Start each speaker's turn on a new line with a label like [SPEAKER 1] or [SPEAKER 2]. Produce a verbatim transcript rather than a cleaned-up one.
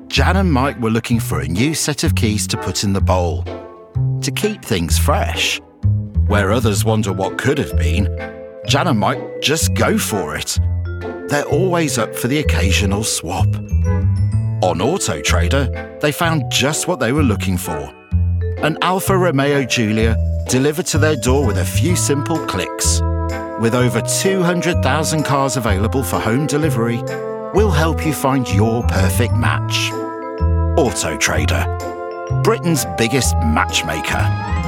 [SPEAKER 1] Jan and Mike were looking for a new set of keys to put in the bowl, to keep things fresh. Where others wonder what could have been, Jan and Mike just go for it. They're always up for the occasional swap. On Auto Trader, they found just what they were looking for. An Alfa Romeo Giulia delivered to their door with a few simple clicks. With over two hundred thousand cars available for home delivery, we'll help you find your perfect match. Auto Trader, Britain's biggest matchmaker.